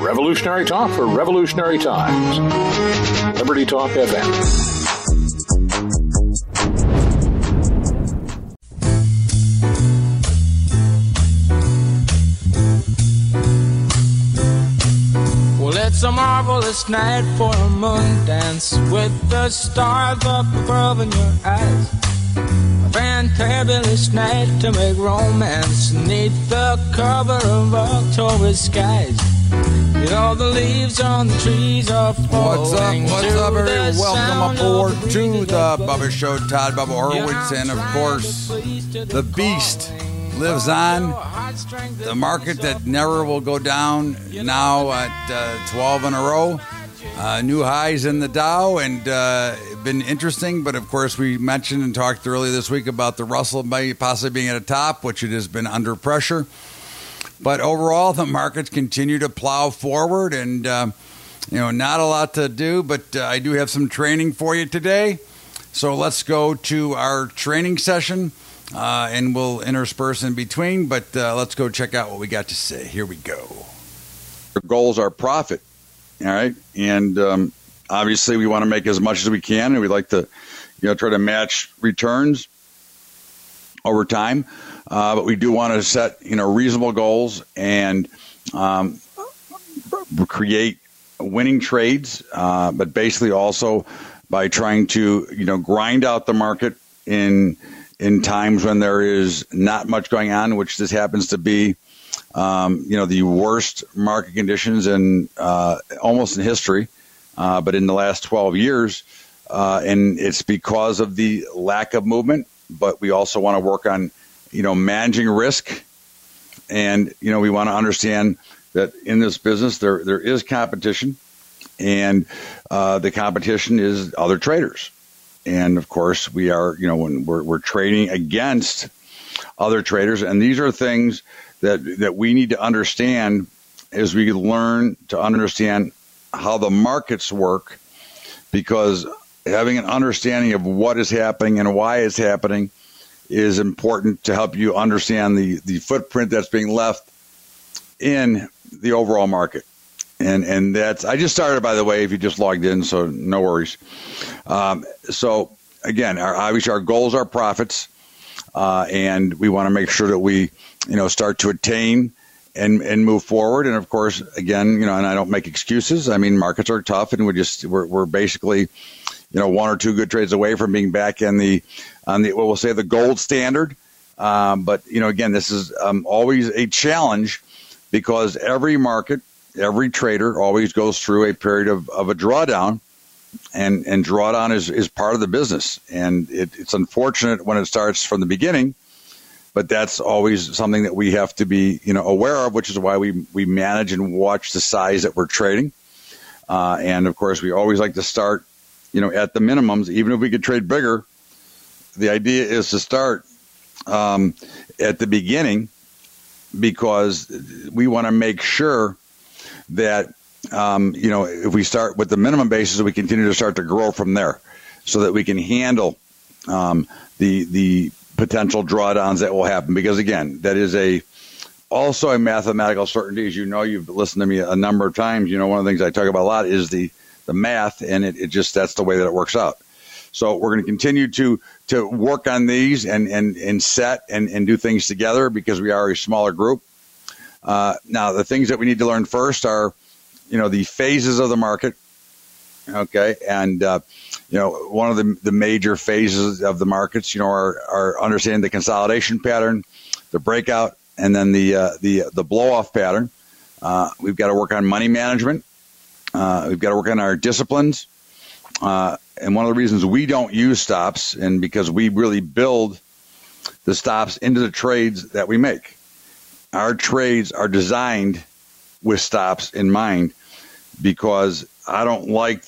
Revolutionary talk for revolutionary times. Liberty Talk FM. It's a marvelous night for a moon dance with the stars up above in your eyes. A fantabulous night to make romance neath the cover of October skies. You know the leaves on the trees are falling. What's up, everybody? Welcome aboard to the Bubba Show. Todd Bubba Horowitz, and of course, the Beast lives on. The market that never will go down now at 12 in a row. New highs in the Dow, and been interesting. But of course, we mentioned and talked earlier this week about the Russell possibly being at a top, which it has been under pressure. But overall, the markets continue to plow forward, and not a lot to do. But I do have some training for you today. So let's go to our training session. And we'll intersperse in between, but let's go check out what we got to say. Here we go. Our goals are profit, all right? And obviously we want to make as much as we can, and we like to try to match returns over time. But we do want to set reasonable goals and create winning trades, but basically also by trying to grind out the market in times when there is not much going on, which this happens to be, the worst market conditions in almost in history, but in the last 12 years. And it's because of the lack of movement, but we also want to work on, managing risk. And, we want to understand that in this business, there is competition, and the competition is other traders. And of course, we are, when we're trading against other traders, and these are things that we need to understand as we learn to understand how the markets work, because having an understanding of what is happening and why it's happening is important to help you understand the footprint that's being left in the overall market. And that's, I just started, by the way, if you just logged in, so no worries. So again, obviously our goals are profits, and we want to make sure that we, start to attain and move forward. And of course, again, and I don't make excuses. I mean, markets are tough, and we're basically, one or two good trades away from being back on the what we'll say the gold standard. But again, this is always a challenge, because every market, every trader always goes through a period of a drawdown, and drawdown is part of the business. And it's unfortunate when it starts from the beginning, but that's always something that we have to be, aware of, which is why we manage and watch the size that we're trading. And of course, we always like to start, at the minimums. Even if we could trade bigger, the idea is to start at the beginning, because we want to make sure that, if we start with the minimum basis, we continue to start to grow from there, so that we can handle the potential drawdowns that will happen. Because again, that is also a mathematical certainty. As you've listened to me a number of times. One of the things I talk about a lot is the math, and it just, that's the way that it works out. So we're going to continue to work on these and set and do things together, because we are a smaller group. Now, the things that we need to learn first are, the phases of the market. Okay. And, one of the major phases of the markets, are understanding the consolidation pattern, the breakout, and then the blow off pattern. We've got to work on money management. We've got to work on our disciplines. And one of the reasons we don't use stops, and because we really build the stops into the trades that we make. Our trades are designed with stops in mind, because I don't like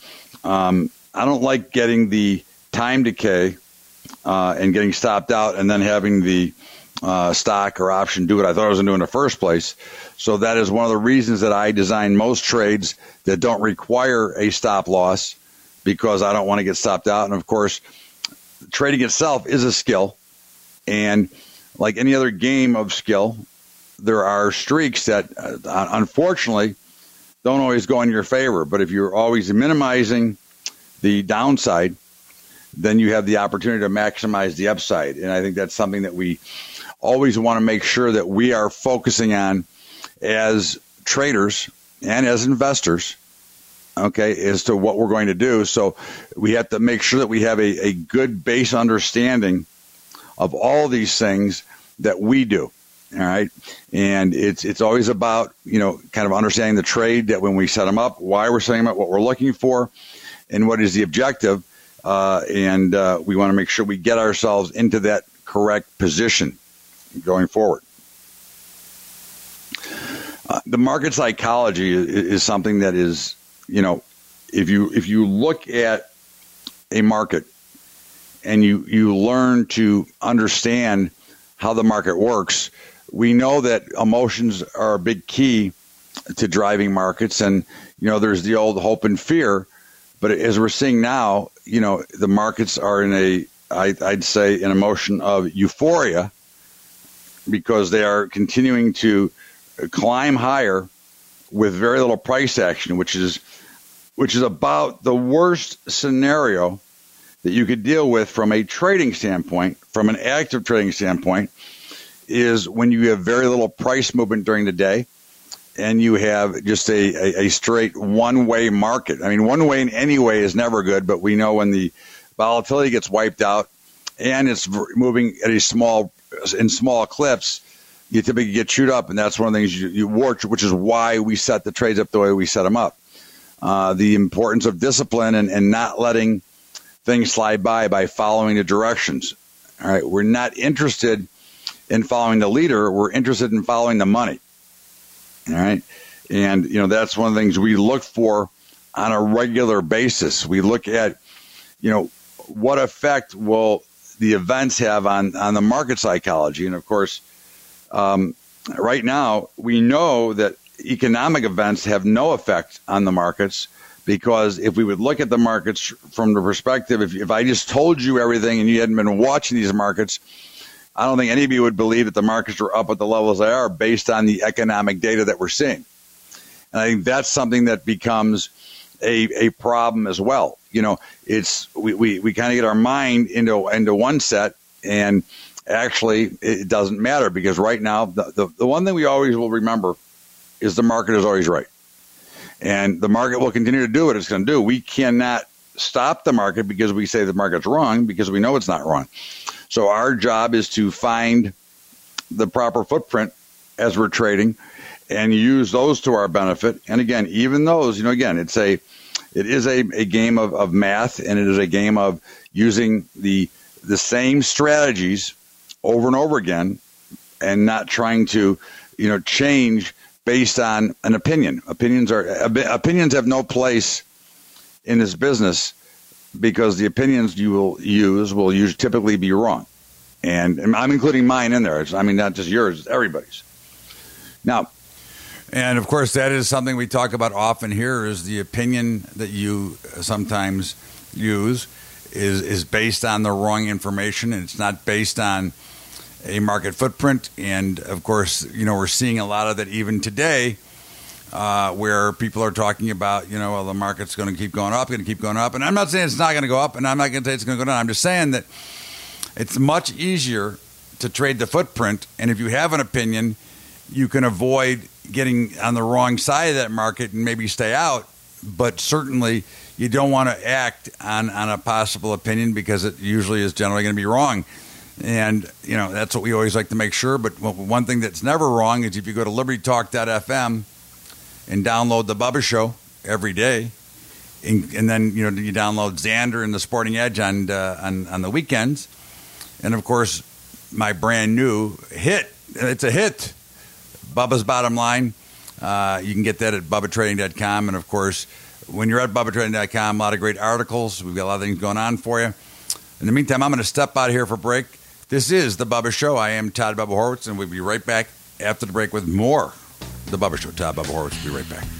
getting the time decay and getting stopped out, and then having the stock or option do what I thought I was going to do in the first place. So that is one of the reasons that I design most trades that don't require a stop loss, because I don't want to get stopped out. And of course, trading itself is a skill, and like any other game of skill, there are streaks that unfortunately don't always go in your favor. But if you're always minimizing the downside, then you have the opportunity to maximize the upside. And I think that's something that we always want to make sure that we are focusing on as traders and as investors, okay, as to what we're going to do. So we have to make sure that we have a good base understanding of all these things that we do. All right. And it's always about, kind of understanding the trade, that when we set them up, why we're setting them up, what we're looking for, and what is the objective. And we want to make sure we get ourselves into that correct position going forward. The market psychology is something that is, if you look at a market and you learn to understand how the market works, we know that emotions are a big key to driving markets. And, there's the old hope and fear. But as we're seeing now, the markets are in I'd say an emotion of euphoria, because they are continuing to climb higher with very little price action, which is about the worst scenario that you could deal with from a trading standpoint, from an active trading standpoint, is when you have very little price movement during the day and you have just a straight one-way market. I mean, one way in any way is never good, but we know when the volatility gets wiped out and it's moving at in small clips, you typically get chewed up, and that's one of the things you watch, which is why we set the trades up the way we set them up. The importance of discipline and not letting things slide by following the directions. All right, we're not interested in following the leader. We're interested in following the money. All right, and that's one of the things we look for on a regular basis. We look at what effect will the events have on the market psychology, and of course, right now we know that economic events have no effect on the markets, because if we would look at the markets from the perspective, if I just told you everything and you hadn't been watching these markets, I don't think any of you would believe that the markets are up at the levels they are based on the economic data that we're seeing. And I think that's something that becomes a problem as well. It's we kind of get our mind into one set, and actually it doesn't matter, because right now the one thing we always will remember is the market is always right. And the market will continue to do what it's going to do. We cannot stop the market because we say the market's wrong, because we know it's not wrong. So our job is to find the proper footprint as we're trading and use those to our benefit. And again, even those, again, it is a game of math, and it is a game of using the same strategies over and over again, and not trying to, change based on an opinion. Opinions have no place in this business, because the opinions you will use typically be wrong. And I'm including mine in there. I mean, not just yours, it's everybody's. Now, and of course, that is something we talk about often here, is the opinion that you sometimes use is based on the wrong information, and it's not based on a market footprint. And of course, we're seeing a lot of that even today, where people are talking about, well, the market's going to keep going up, And I'm not saying it's not going to go up, and I'm not going to say it's going to go down. I'm just saying that it's much easier to trade the footprint. And if you have an opinion, you can avoid getting on the wrong side of that market and maybe stay out. But certainly you don't want to act on a possible opinion, because it usually is generally going to be wrong. And, that's what we always like to make sure. But one thing that's never wrong is if you go to libertytalk.fm and download the Bubba Show every day, and then, you download Xander and the Sporting Edge on the weekends. And, of course, my brand new hit. It's a hit. Bubba's Bottom Line. You can get that at BubbaTrading.com. And, of course, when you're at BubbaTrading.com, a lot of great articles. We've got a lot of things going on for you. In the meantime, I'm going to step out here for break. This is The Bubba Show. I am Todd Bubba Horwitz, and we'll be right back after the break with more The Bubba Show. Todd Bubba Horwitz will be right back.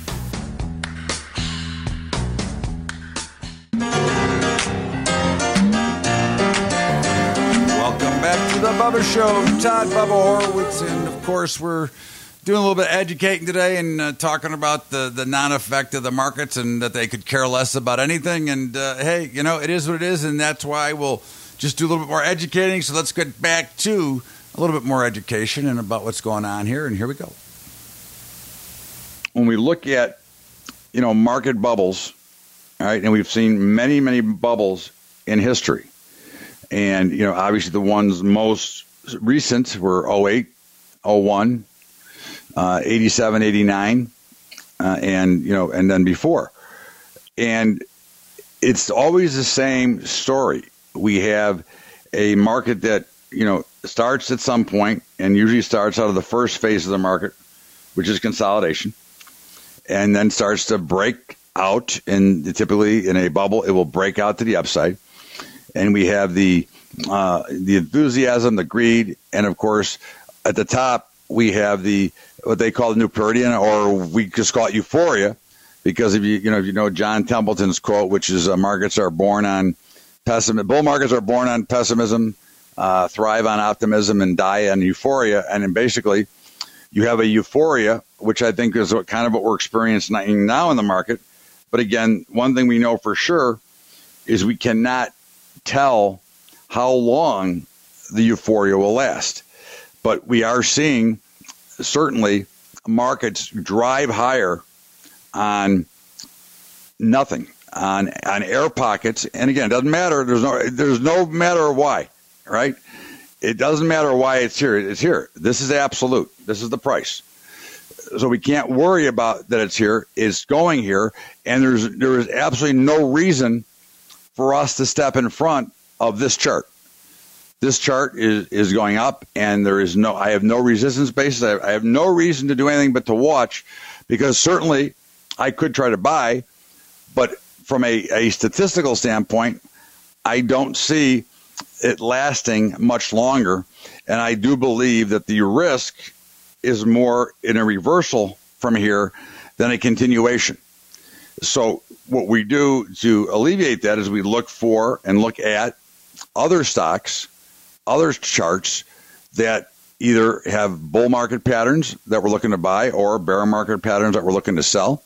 Welcome back to The Bubba Show. Todd Bubba Horwitz, and of course we're doing a little bit of educating today and talking about the non-effect of the markets and that they could care less about anything. And, hey, it is what it is, and that's why we'll just do a little bit more educating. So let's get back to a little bit more education and about what's going on here, and here we go. When we look at, market bubbles, all right, and we've seen many, many bubbles in history. And, obviously the ones most recent were 08, 01, 87, 89, and then before. And it's always the same story. We have a market that, starts at some point and usually starts out of the first phase of the market, which is consolidation, and then starts to break out. And typically in a bubble, it will break out to the upside. And we have the enthusiasm, the greed, and of course, at the top we have what they call the new periodian, or we just call it euphoria, because if you know John Templeton's quote, which is markets are born on pessimism, bull markets are born on pessimism, thrive on optimism, and die on euphoria. And then basically, you have a euphoria, which I think is what we're experiencing now in the market. But again, one thing we know for sure is we cannot tell how long the euphoria will last. But we are seeing certainly markets drive higher on nothing, on air pockets. And again, it doesn't matter. There's no matter why, right? It doesn't matter why it's here. It's here. This is absolute. This is the price. So we can't worry about that it's here. It's going here. And there is absolutely no reason for us to step in front of this chart. This chart is going up, and I have no resistance basis. I have no reason to do anything but to watch, because certainly I could try to buy, but from a statistical standpoint, I don't see it lasting much longer. And I do believe that the risk is more in a reversal from here than a continuation. So what we do to alleviate that is we look for and look at other stocks, other charts that either have bull market patterns that we're looking to buy or bear market patterns that we're looking to sell.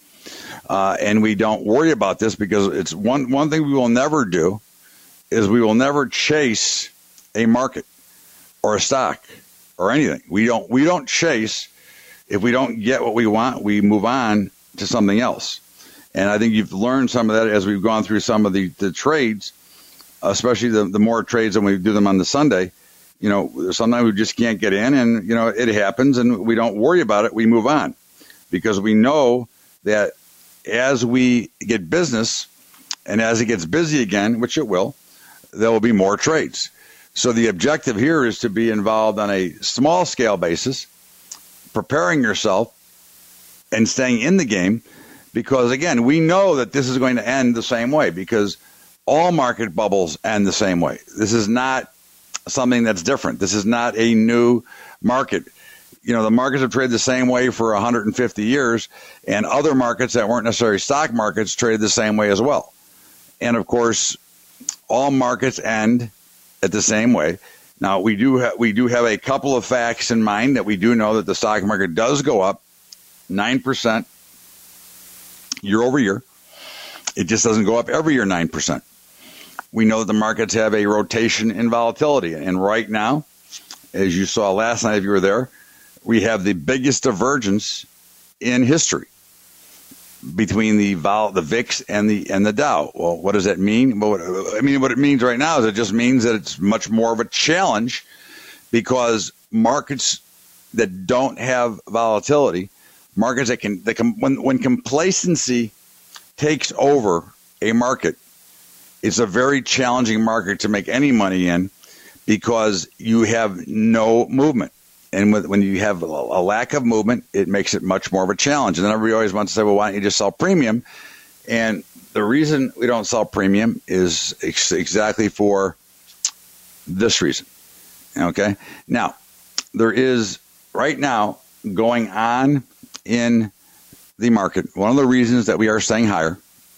And we don't worry about this, because it's one thing we will never do is we will never chase a market or a stock or anything. We don't chase. If we don't get what we want, we move on to something else. And I think you've learned some of that as we've gone through some of the trades, especially the more trades when we do them on the Sunday. Sometimes we just can't get in, and, it happens, and we don't worry about it. We move on, because we know that as we get business and as it gets busy again, which it will, there will be more trades. So the objective here is to be involved on a small scale basis, preparing yourself and staying in the game, because, again, we know that this is going to end the same way, because all market bubbles end the same way. This is not something that's different. This is not a new market. The markets have traded the same way for 150 years, and other markets that weren't necessarily stock markets traded the same way as well. And, of course, all markets end at the same way. Now, we do have a couple of facts in mind that we do know that the stock market does go up 9% year over year. It just doesn't go up every year 9%. We know that the markets have a rotation in volatility. And right now, as you saw last night if you were there, we have the biggest divergence in history between the VIX and the Dow. Well, what does that mean? Well, what it means right now is it just means that it's much more of a challenge, because markets that don't have volatility, markets that can when complacency takes over a market, it's a very challenging market to make any money in, because you have no movement. And when you have a lack of movement, it makes it much more of a challenge. And then everybody always wants to say, well, why don't you just sell premium? And the reason we don't sell premium is exactly for this reason. Okay? Now, there is right now going on in the market, one of the reasons that we are staying higher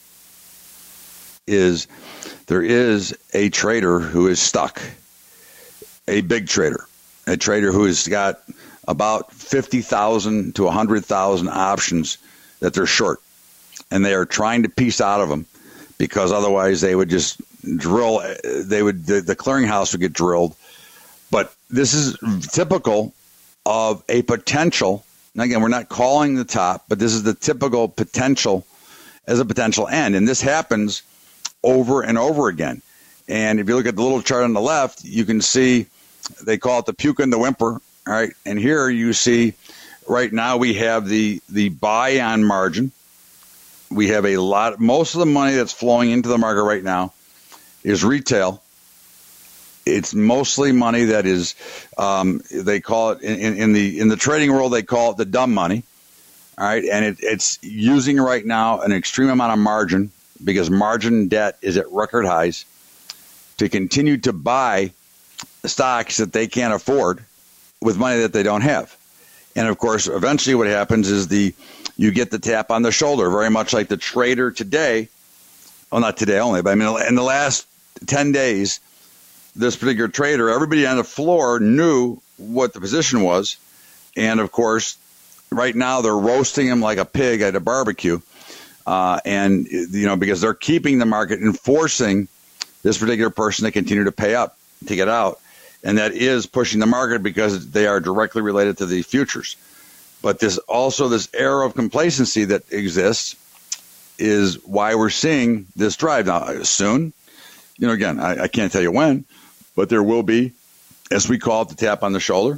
is there is a trader who is stuck, a big trader. A trader who has got about 50,000 to 100,000 options that they're short. And they are trying to piece out of them because otherwise they would just drill. The clearinghouse would get drilled. But this is typical of a potential. And again, we're not calling the top, but this is the typical potential as a potential end. And this happens over and over again. And if you look at the little chart on the left, you can see they call it the puke and the whimper. All right. And here you see right now we have the buy on margin. We have most of the money that's flowing into the market right now is retail. It's mostly money that is, they call it in the trading world, they call it the dumb money. All right. And it's using right now an extreme amount of margin because margin debt is at record highs to continue to buy stocks that they can't afford with money that they don't have. And of course, eventually what happens is you get the tap on the shoulder, very much like the trader today. Well, not today only, but I mean, in the last 10 days, this particular trader, everybody on the floor knew what the position was. And of course, right now they're roasting him like a pig at a barbecue. And, because they're keeping the market and forcing this particular person to continue to pay up to get out. And that is pushing the market because they are directly related to the futures. But this era of complacency that exists is why we're seeing this drive. Now, soon, again, I can't tell you when, but there will be, as we call it, the tap on the shoulder.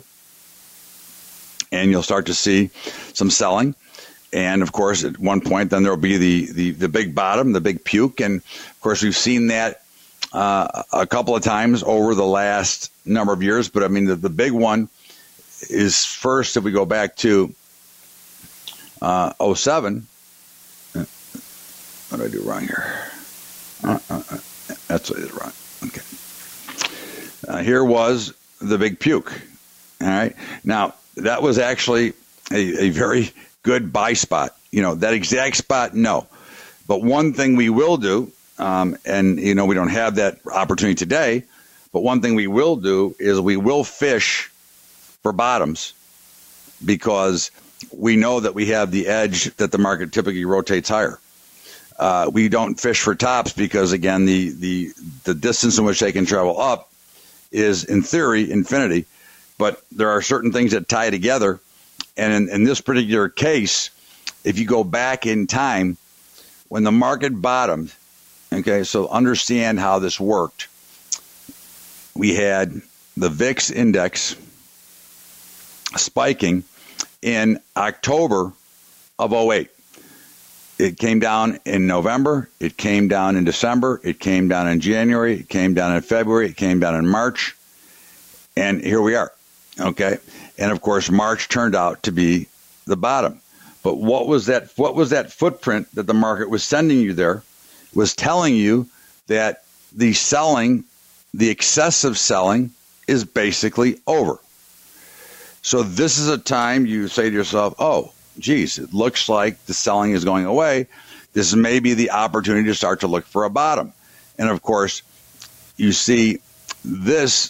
And you'll start to see some selling. And, of course, at one point, then there will be the big bottom, the big puke. And, of course, we've seen that a couple of times over the last number of years. But, I mean, the big one is first, if we go back to 07. What did I do wrong here? That's what I did wrong. Okay. Here was the big puke. All right. Now, that was actually a very good buy spot. That exact spot, no. But one thing we will do, and, we don't have that opportunity today, but one thing we will do is we will fish for bottoms because we know that we have the edge that the market typically rotates higher. We don't fish for tops because, again, the distance in which they can travel up is, in theory, infinity. But there are certain things that tie together. And in this particular case, if you go back in time, when the market bottomed, okay, so understand how this worked. We had the VIX index spiking in October of 08. It came down in November. It came down in December. It came down in January. It came down in February. It came down in March. And here we are. Okay. And of course, March turned out to be the bottom. But what was that footprint that the market was sending you there? Was telling you that the excessive selling is basically over. So this is a time you say to yourself, oh, geez, it looks like the selling is going away. This may be the opportunity to start to look for a bottom. And of course, you see this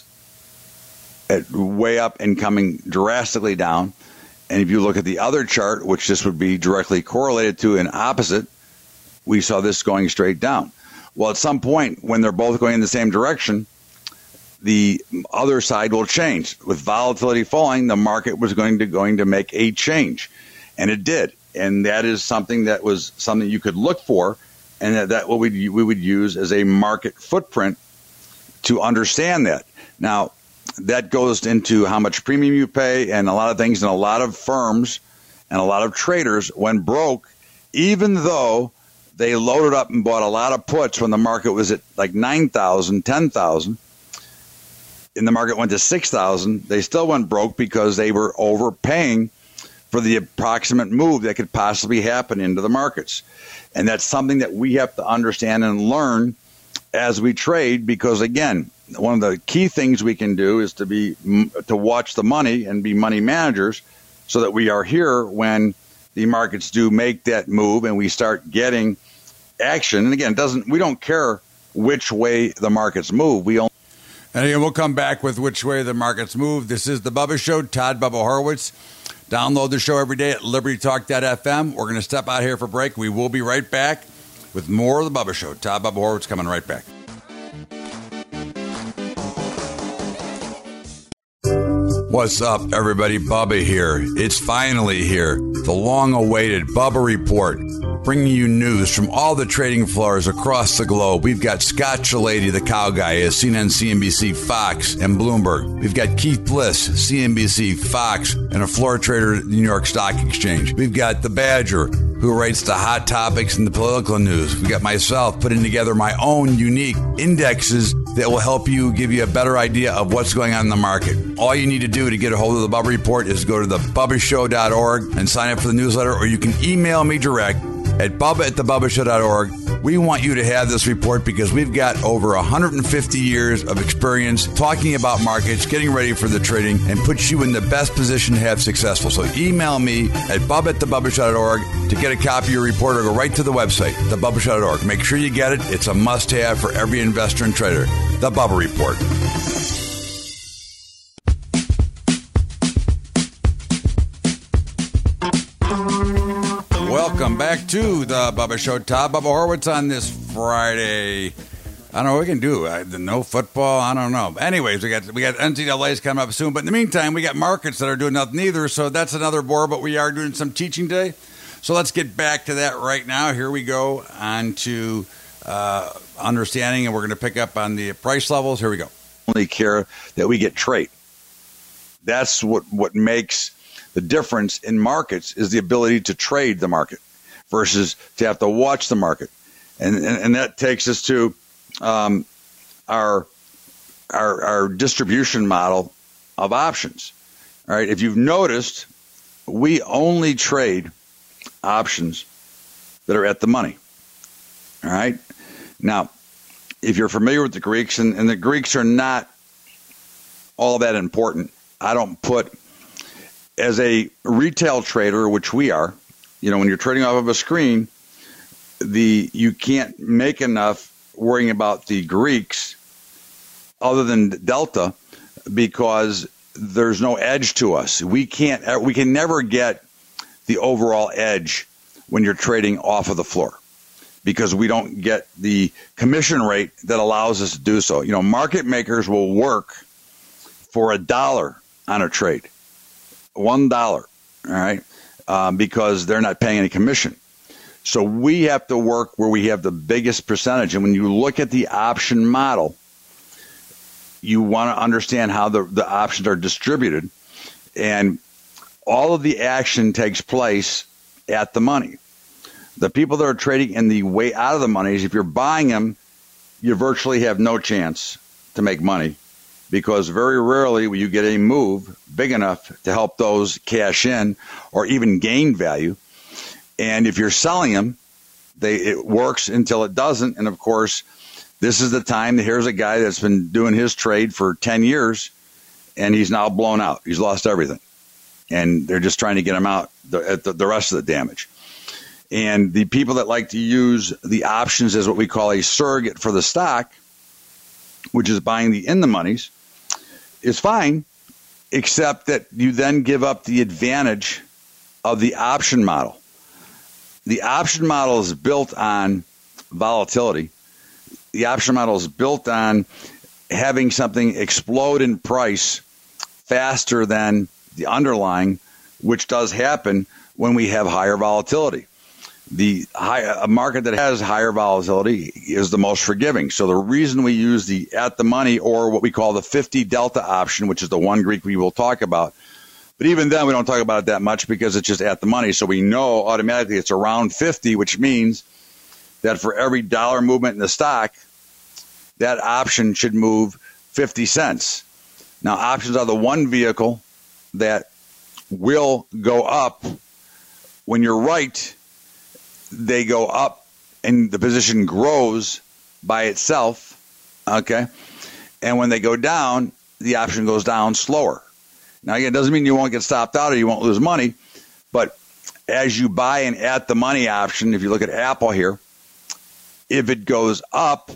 way up and coming drastically down. And if you look at the other chart, which this would be directly correlated to and opposite, we saw this going straight down. Well, at some point, when they're both going in the same direction, the other side will change. With volatility falling, the market was going to make a change. And it did. And that is something you could look for, and that what we would use as a market footprint to understand that. Now, that goes into how much premium you pay and a lot of things, and a lot of firms and a lot of traders went broke, even though they loaded up and bought a lot of puts when the market was at like 9,000, 10,000. And the market went to 6,000. They still went broke because they were overpaying for the approximate move that could possibly happen into the markets. And that's something that we have to understand and learn as we trade, because again, one of the key things we can do is to watch the money and be money managers so that we are here when the markets do make that move and we start getting action. And again, we don't care which way the markets move. And again, we'll come back with which way the markets move. This is The Bubba Show. Todd Bubba Horowitz. Download the show every day at libertytalk.fm. We're going to step out here for break. We will be right back with more of The Bubba Show. Todd Bubba Horowitz coming right back. What's up, everybody? Bubba here. It's finally here. The long-awaited Bubba Report, bringing you news from all the trading floors across the globe. We've got Scott Shellady, the cow guy, at CNN, CNBC, Fox, and Bloomberg. We've got Keith Bliss, CNBC, Fox, and a floor trader at the New York Stock Exchange. We've got the Badger, who writes the hot topics and the political news. We've got myself putting together my own unique indexes that will help you, give you a better idea of what's going on in the market. All you need to do to get a hold of the Bubba Report is go to thebubbashow.org and sign up for the newsletter, or you can email me direct at bubba@thebubbashow.org. We want you to have this report because we've got over 150 years of experience talking about markets, getting ready for the trading, and puts you in the best position to have successful. So email me at bubba@thebubbashow.org to get a copy of your report, or go right to the website, thebubbashow.org. Make sure you get it. It's a must-have for every investor and trader. The Bubba Report. Welcome back to the Bubba Show. Todd Bubba Horowitz on this Friday. I don't know what we can do. No football. I don't know. Anyways, we got NCAA's coming up soon. But in the meantime, we got markets that are doing nothing either. So that's another bore. But we are doing some teaching today. So let's get back to that right now. Here we go on to understanding, and we're going to pick up on the price levels. Here we go. Only care that we get trade. That's what makes the difference in markets, is the ability to trade the market versus to have to watch the market. And that takes us to our distribution model of options. All right. If you've noticed, we only trade options that are at the money. All right. Now, if you're familiar with the Greeks, and the Greeks are not all that important, I don't put, as a retail trader, which we are, when you're trading off of a screen, you can't make enough worrying about the Greeks other than Delta, because there's no edge to us. We can never get the overall edge when you're trading off of the floor, because we don't get the commission rate that allows us to do so. Market makers will work for $1 on a trade. $1, all right, because they're not paying any commission. So we have to work where we have the biggest percentage. And when you look at the option model, you want to understand how the options are distributed. And all of the action takes place at the money. The people that are trading in the way out of the money, if you're buying them, you virtually have no chance to make money, because very rarely will you get a move big enough to help those cash in or even gain value. And if you're selling them, it works until it doesn't. And of course, this is the time that here's a guy that's been doing his trade for 10 years, and he's now blown out. He's lost everything. And they're just trying to get him out at the rest of the damage. And the people that like to use the options as what we call a surrogate for the stock, which is buying the in the monies, is fine, except that you then give up the advantage of the option model. The option model is built on volatility. The option model is built on having something explode in price faster than the underlying, which does happen when we have higher volatility. A market that has higher volatility is the most forgiving. So the reason we use the at the money, or what we call the 50 delta option, which is the one Greek we will talk about. But even then, we don't talk about it that much because it's just at the money. So we know automatically it's around 50, which means that for every dollar movement in the stock, that option should move 50 cents. Now, options are the one vehicle that will go up. When you're right, they go up and the position grows by itself, okay? And when they go down, the option goes down slower. Now, again, it doesn't mean you won't get stopped out or you won't lose money, but as you buy an at-the-money option, if you look at Apple here, if it goes up,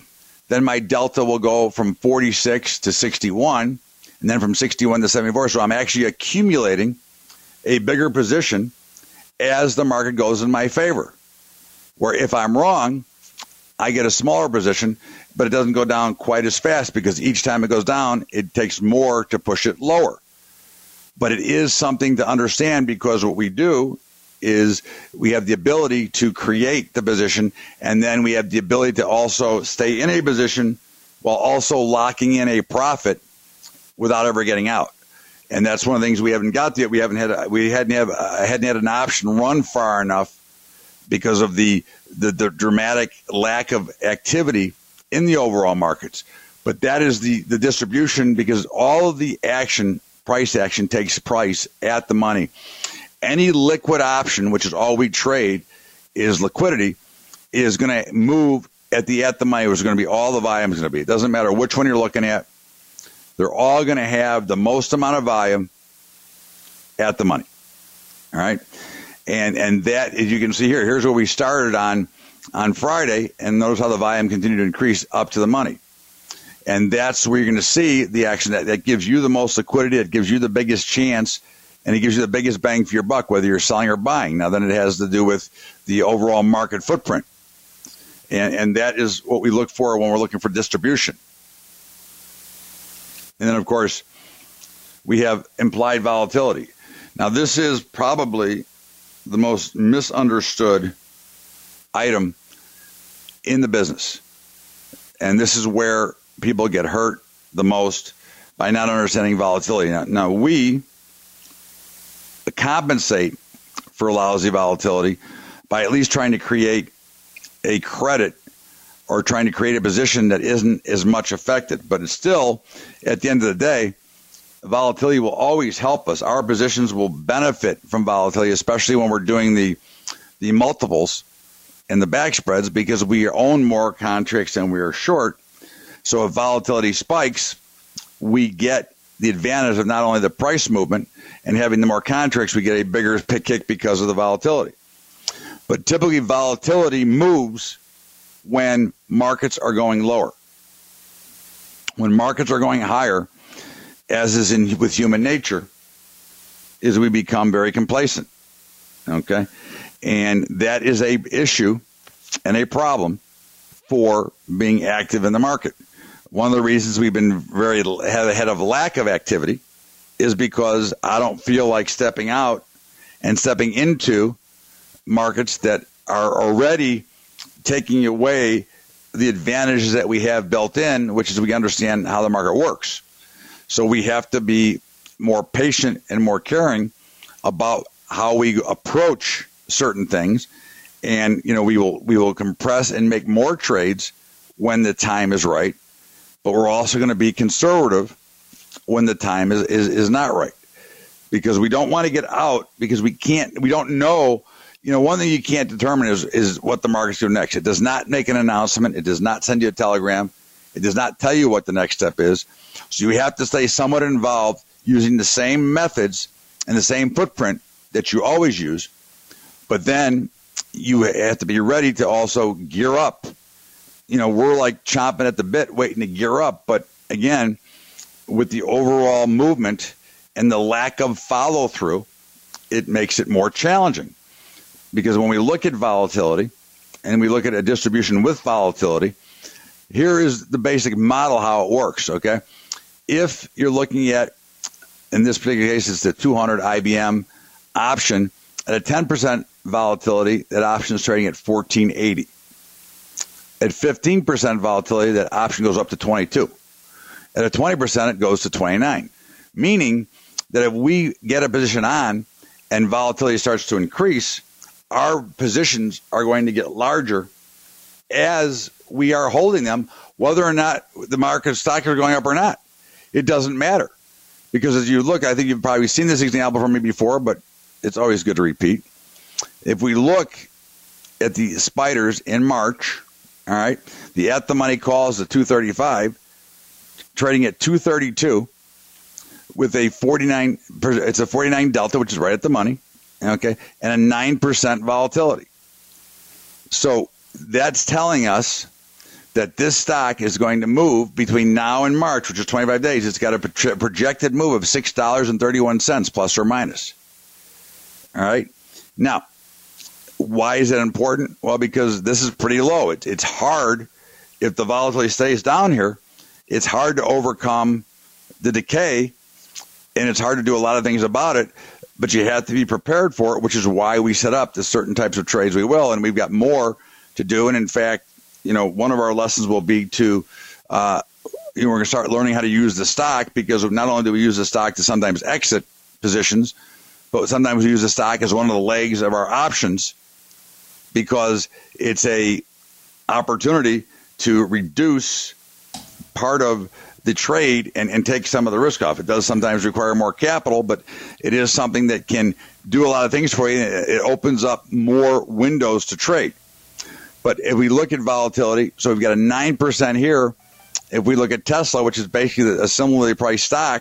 then my delta will go from 46 to 61, and then from 61 to 74. So I'm actually accumulating a bigger position as the market goes in my favor. Where if I'm wrong, I get a smaller position, but it doesn't go down quite as fast because each time it goes down, it takes more to push it lower. But it is something to understand, because what we do is we have the ability to create the position, and then we have the ability to also stay in a position while also locking in a profit without ever getting out. And that's one of the things we haven't got yet. We hadn't had an option run far enough because of the dramatic lack of activity in the overall markets. But that is the distribution, because all of the action, price action, takes price at the money. Any liquid option, which is all we trade, is liquidity, is going to move at the money, which is going to be all the volume is going to be. It doesn't matter which one you're looking at. They're all going to have the most amount of volume at the money. All right. And that, as you can see here, here's where we started on Friday, and notice how the volume continued to increase up to the money. And that's where you're going to see the action that gives you the most liquidity, it gives you the biggest chance, and it gives you the biggest bang for your buck, whether you're selling or buying. Now, then it has to do with the overall market footprint. And that is what we look for when we're looking for distribution. And then, of course, we have implied volatility. Now, this is probably the most misunderstood item in the business. And this is where people get hurt the most by not understanding volatility. Now we compensate for lousy volatility by at least trying to create a credit or trying to create a position that isn't as much affected. But it's still, at the end of the day, volatility will always help us. Our positions will benefit from volatility, especially when we're doing the multiples and the back spreads, because we own more contracts than we are short. So if volatility spikes, we get the advantage of not only the price movement and having the more contracts, we get a bigger kick because of the volatility. But typically volatility moves when markets are going lower. When markets are going higher, as is with human nature, is we become very complacent. Okay? And that is a issue and a problem for being active in the market. One of the reasons we've been very ahead of lack of activity is because I don't feel like stepping out and stepping into markets that are already taking away the advantages that we have built in, which is we understand how the market works. So we have to be more patient and more caring about how we approach certain things. And, we will compress and make more trades when the time is right. But we're also going to be conservative when the time is not right, because we don't want to get out because we don't know. One thing you can't determine is what the market's doing next. It does not make an announcement. It does not send you a telegram. It does not tell you what the next step is. So you have to stay somewhat involved using the same methods and the same footprint that you always use. But then you have to be ready to also gear up. We're like chomping at the bit waiting to gear up. But again, with the overall movement and the lack of follow through, it makes it more challenging. Because when we look at volatility and we look at a distribution with volatility, here is the basic model how it works, okay? If you're looking at, in this particular case, it's the 200 IBM option at a 10% volatility, that option is trading at 1480. At 15% volatility, that option goes up to 22. At a 20%, it goes to 29. Meaning that if we get a position on and volatility starts to increase, our positions are going to get larger as we are holding them, whether or not the market stocks are going up or not. It doesn't matter. Because as you look, I think you've probably seen this example from me before, but it's always good to repeat. If we look at the spiders in March, all right, the at the money calls at 235, trading at 232 with a 49, it's a 49 delta, which is right at the money, okay, and a 9% volatility. So that's telling us that this stock is going to move between now and March, which is 25 days. It's got a projected move of $6.31 plus or minus. All right. Now, why is that important? Well, because this is pretty low. It's hard if the volatility stays down here. It's hard to overcome the decay, and it's hard to do a lot of things about it. But you have to be prepared for it, which is why we set up the certain types of trades we will, and we've got more to do. And in fact, one of our lessons will be to, we're going to start learning how to use the stock, because not only do we use the stock to sometimes exit positions, but sometimes we use the stock as one of the legs of our options, because it's a opportunity to reduce part of the trade and take some of the risk off. It does sometimes require more capital, but it is something that can do a lot of things for you. It opens up more windows to trade. But if we look at volatility, so we've got a 9% here. If we look at Tesla, which is basically a similarly priced stock,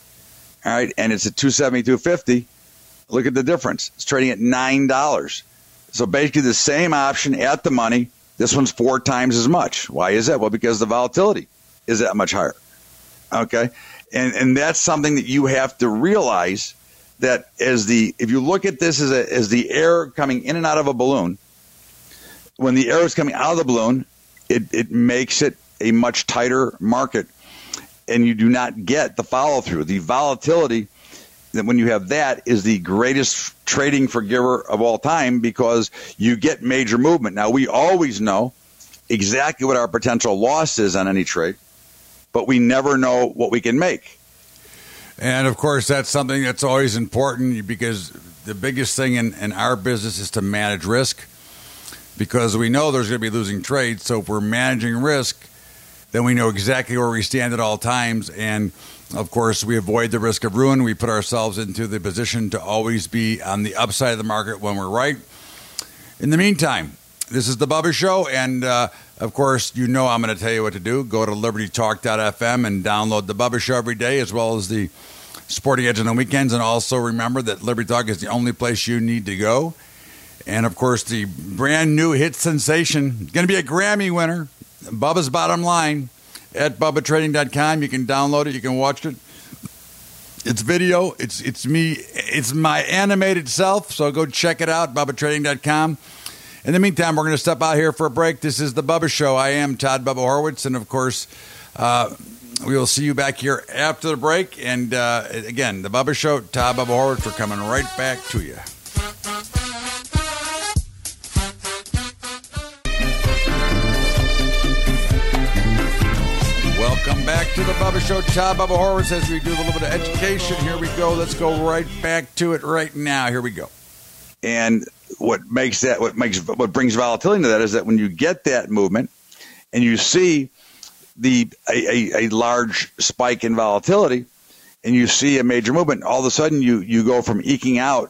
all right, and it's at $272.50, look at the difference. It's trading at $9. So basically the same option at the money. This one's 4 times as much. Why is that? Well, because the volatility is that much higher. Okay, and that's something that you have to realize, that if you look at this as the air coming in and out of a balloon, when the air is coming out of the balloon, it makes it a much tighter market, and you do not get the follow through. The volatility, that when you have that, is the greatest trading forgiver of all time, because you get major movement. Now, we always know exactly what our potential loss is on any trade, but we never know what we can make. And, of course, that's something that's always important, because the biggest thing in our business is to manage risk, because we know there's going to be losing trades. So if we're managing risk, then we know exactly where we stand at all times. And, of course, we avoid the risk of ruin. We put ourselves into the position to always be on the upside of the market when we're right. In the meantime, this is the Bubba Show, and of course, I'm going to tell you what to do. Go to libertytalk.fm and download the Bubba Show every day, as well as the Sporting Edge on the weekends. And also remember that Liberty Talk is the only place you need to go. And of course, the brand new hit sensation, going to be a Grammy winner, Bubba's Bottom Line, at BubbaTrading.com. You can download it. You can watch it. It's video. It's me. It's my animated self. So go check it out, BubbaTrading.com. In the meantime, we're going to step out here for a break. This is the Bubba Show. I am Todd Bubba Horwitz, and of course, we will see you back here after the break. And again, the Bubba Show, Todd Bubba Horwitz, we're coming right back to you. Welcome back to the Bubba Show, Todd Bubba Horwitz, as we do a little bit of education. Here we go. Let's go right back to it right now. Here we go. And what brings volatility into that is that when you get that movement and you see a large spike in volatility and you see a major movement, all of a sudden you go from eking out,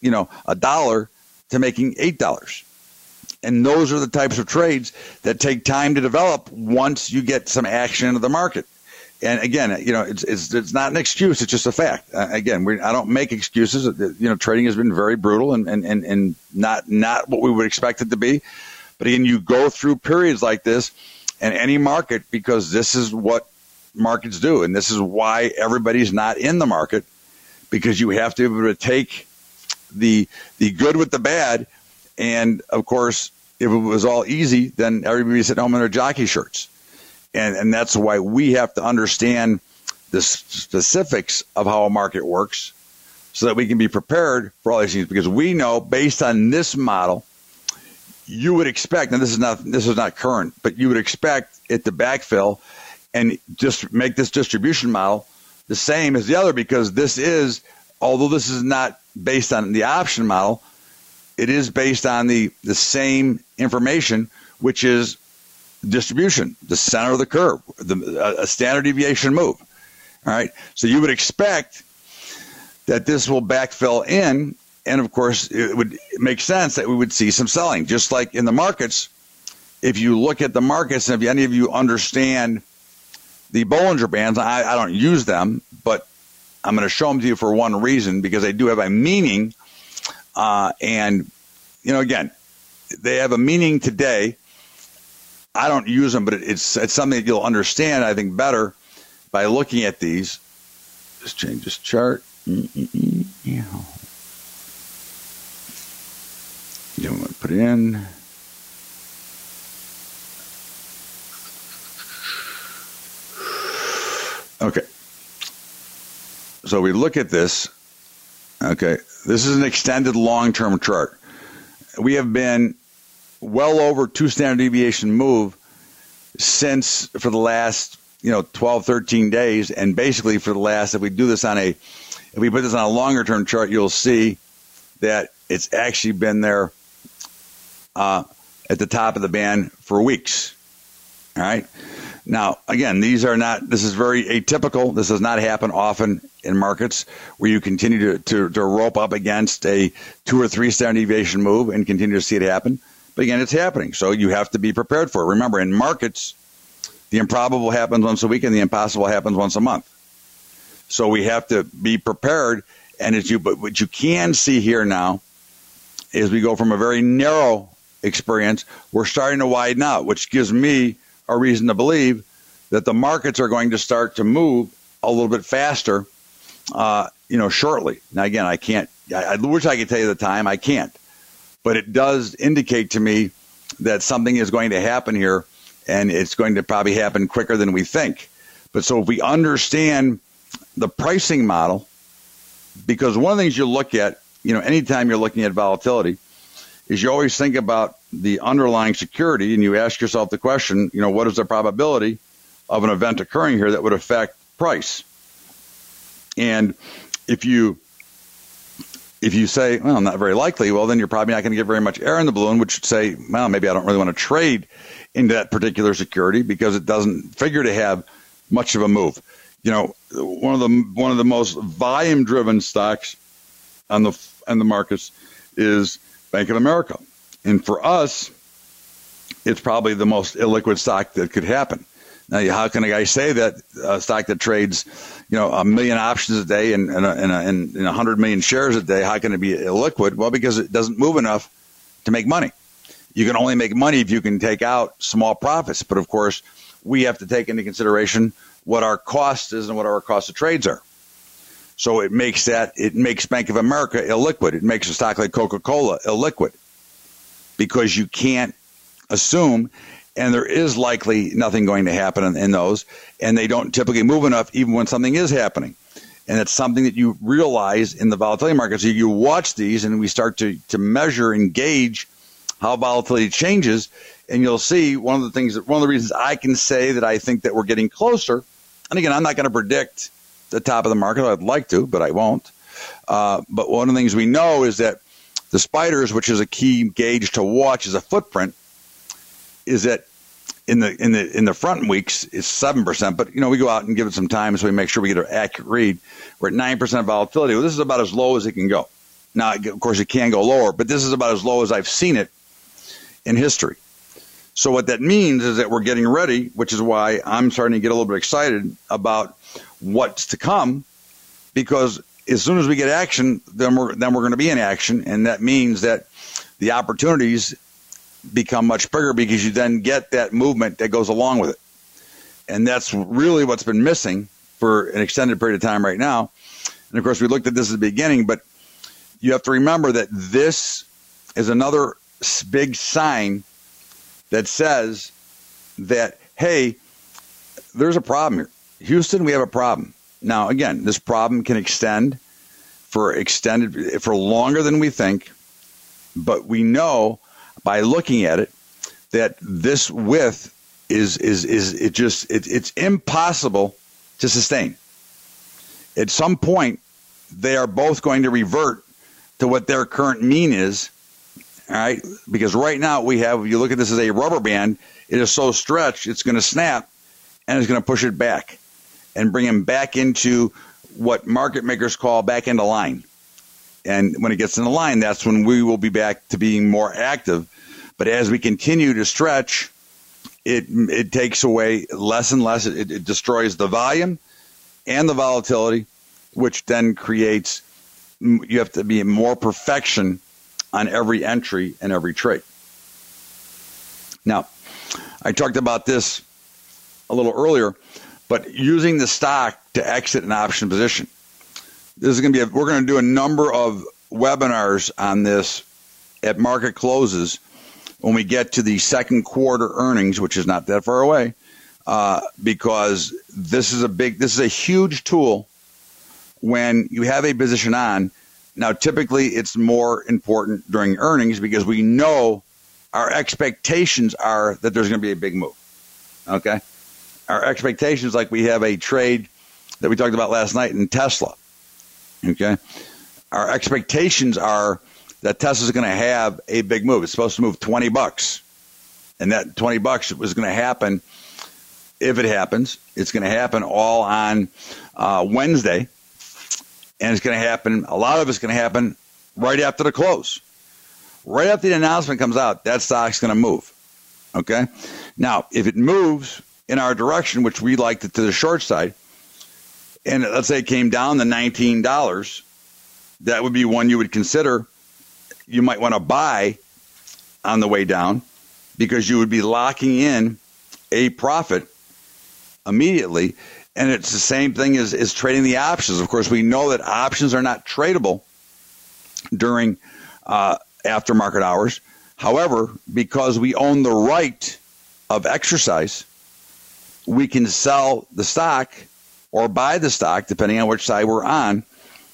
$1 to making $8. And those are the types of trades that take time to develop once you get some action into the market. And again, it's not an excuse; it's just a fact. Again, I don't make excuses. Trading has been very brutal and not what we would expect it to be. But again, you go through periods like this in any market, because this is what markets do, and this is why everybody's not in the market, because you have to be able to take the good with the bad. And of course, if it was all easy, then everybody's sitting home in their jockey shirts. And that's why we have to understand the specifics of how a market works, so that we can be prepared for all these things. Because we know, based on this model, you would expect, and this is not current, but you would expect it to backfill and just make this distribution model the same as the other, because although this is not based on the option model, it is based on the same information, which is distribution, the center of the curve, a standard deviation move. All right. So you would expect that this will backfill in. And of course, it would make sense that we would see some selling, just like in the markets. If you look at the markets, and if any of you understand the Bollinger Bands, I don't use them, but I'm going to show them to you for one reason, because they do have a meaning. And, again, they have a meaning today. I don't use them, but it's something that you'll understand, I think, better by looking at these. Just change this chart. Yeah. Then we'll put it in. Okay. So we look at this. Okay. This is an extended long-term chart. We have been well over 2 standard deviation move since for the last 12, 13 days, and basically for the last, if we put this on a longer term chart, you'll see that it's actually been there at the top of the band for weeks. All right. Now, again, this is very atypical. This does not happen often in markets where you continue to rope up against a 2 or 3 standard deviation move and continue to see it happen. But again, it's happening. So you have to be prepared for it. Remember, in markets, the improbable happens once a week and the impossible happens once a month. So we have to be prepared. And but what you can see here now is we go from a very narrow experience. We're starting to widen out, which gives me a reason to believe that the markets are going to start to move a little bit faster, shortly. Now, again, I can't. I wish I could tell you the time. I can't. But it does indicate to me that something is going to happen here, and it's going to probably happen quicker than we think. But so if we understand the pricing model, because one of the things you look at, anytime you're looking at volatility, is you always think about the underlying security, and you ask yourself the question, what is the probability of an event occurring here that would affect price? And if you say, well, not very likely, well, then you're probably not going to get very much air in the balloon, which would say, well, maybe I don't really want to trade into that particular security because it doesn't figure to have much of a move. One of the most volume-driven stocks on the markets is Bank of America. And for us, it's probably the most illiquid stock that could happen. Now, how can a guy say that a stock that trades, 1 million options a day and 100 million shares a day, how can it be illiquid? Well, because it doesn't move enough to make money. You can only make money if you can take out small profits. But, of course, we have to take into consideration what our cost is and what our cost of trades are. So it makes Bank of America illiquid. It makes a stock like Coca-Cola illiquid because you can't assume, and there is likely nothing going to happen in those, and they don't typically move enough even when something is happening. And it's something that you realize in the volatility markets. So you watch these, and we start to measure and gauge how volatility changes, and you'll see one of the reasons I can say that I think that we're getting closer. And again, I'm not going to predict the top of the market. I'd like to, but I won't. But one of the things we know is that the spiders, which is a key gauge to watch as a footprint, is that in the front weeks it's 7%. But we go out and give it some time so we make sure we get an accurate read. We're at 9% volatility. Well, this is about as low as it can go. Now, of course, it can go lower, but this is about as low as I've seen it in history. So what that means is that we're getting ready, which is why I'm starting to get a little bit excited about what's to come, because as soon as we get action, then we're going to be in action, and that means that the opportunities become much bigger because you then get that movement that goes along with it. And that's really what's been missing for an extended period of time right now. And of course, we looked at this at the beginning, but you have to remember that this is another big sign that says that, hey, there's a problem here. Houston, we have a problem. Now, again, this problem can extend for longer than we think, but we know by looking at it that this width it's impossible to sustain. At some point, they are both going to revert to what their current mean is. All right, because right now if you look at this as a rubber band, it is so stretched, it's going to snap and it's going to push it back and bring them back into what market makers call back into line. And when it gets in the line, that's when we will be back to being more active. But as we continue to stretch, it takes away less and less. It destroys the volume and the volatility, which then creates, you have to be more perfection on every entry and every trade. Now, I talked about this a little earlier, but using the stock to exit an option position. This is going to be we're going to do a number of webinars on this at market closes when we get to the second quarter earnings, which is not that far away, because this is a huge tool when you have a position on. Now, typically it's more important during earnings because we know our expectations are that there's going to be a big move. Okay? Our expectations, like we have a trade that we talked about last night in Tesla. Okay? Our expectations are that Tesla's going to have a big move. It's supposed to move $20. And that $20 was going to happen. If it happens, it's going to happen all on Wednesday. And it's going to happen, a lot of it's going to happen right after the close. Right after the announcement comes out, that stock's going to move. Okay? Now, if it moves in our direction, which we liked it to the short side, and let's say it came down to $19, that would be one you would consider you might want to buy on the way down because you would be locking in a profit immediately. And it's the same thing as trading the options. Of course, we know that options are not tradable during aftermarket hours. However, because we own the right of exercise, we can sell the stock or buy the stock, depending on which side we're on.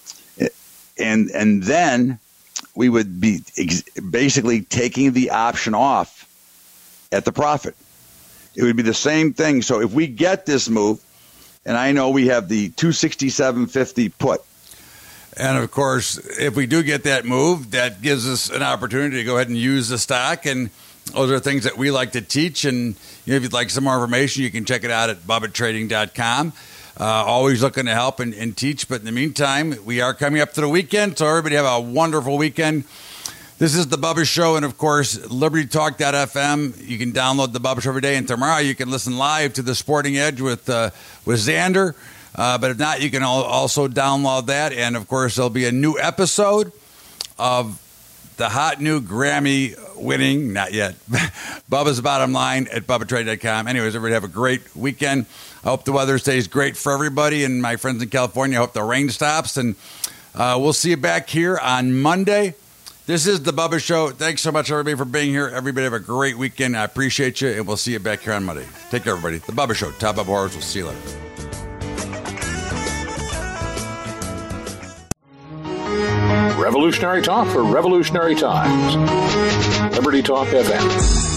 And then we would be basically taking the option off at the profit. It would be the same thing. So if we get this move, and I know we have the 267.50 put. And, of course, if we do get that move, that gives us an opportunity to go ahead and use the stock. And those are things that we like to teach. And if you'd like some more information, you can check it out at BubbaTrading.com. Always looking to help and teach. But in the meantime, we are coming up to the weekend. So everybody have a wonderful weekend. This is The Bubba Show. And, of course, LibertyTalk.fm. You can download The Bubba Show every day. And tomorrow you can listen live to The Sporting Edge with Xander. But if not, you can also download that. And, of course, there'll be a new episode of the hot new Grammy-winning, not yet, Bubba's Bottom Line at BubbaTrade.com. Anyways, everybody have a great weekend. I hope the weather stays great for everybody. And my friends in California, I hope the rain stops. And we'll see you back here on Monday. This is The Bubba Show. Thanks so much, everybody, for being here. Everybody have a great weekend. I appreciate you, and we'll see you back here on Monday. Take care, everybody. The Bubba Show. Top Bubba Horrors. We'll see you later. Revolutionary talk for revolutionary times. Liberty Talk FM.